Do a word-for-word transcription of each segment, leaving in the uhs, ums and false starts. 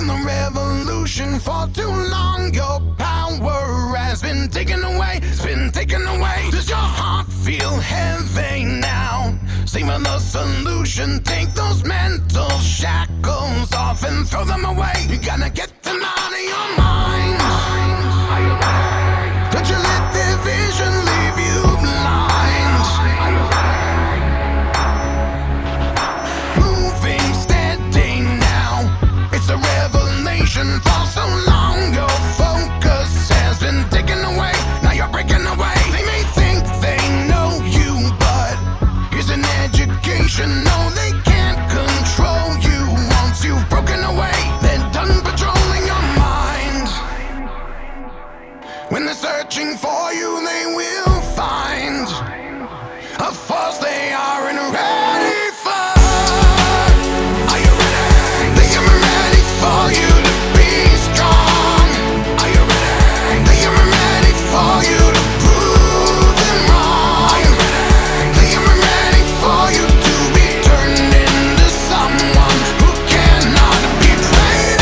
from the revolution. For too long your power has been taken away. It's been taken away. Does your heart feel heavy now? Savor the solution. Take those mental shackles off and throw them away. You gotta get them out of your mind. Don't you let their vision leave you blind. Moving steady now, it's a revelation. For so long your focus has been taken away. Now you're breaking away. They may think they know you, but here's an education. No, they can't control you. Once you've broken away, they're done patrolling your mind. When they're searching for you, they will find a force they aren't ready for. Are you ready? They are ready for you to be strong. Are you ready? They are ready for you to prove them wrong. Are you ready? They are ready for you to be turned into someone who cannot be played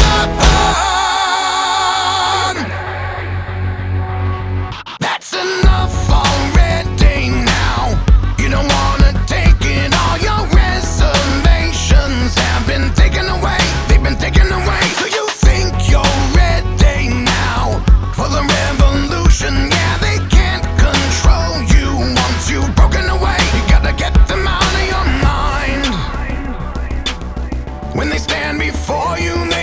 upon. That's enough already now. You don't wanna take it. All your reservations have been taken away. They've been taken away. So you think you're ready now for the revolution? Yeah, they can't control you once you've broken away. You gotta get them out of your mind. When they stand before you, they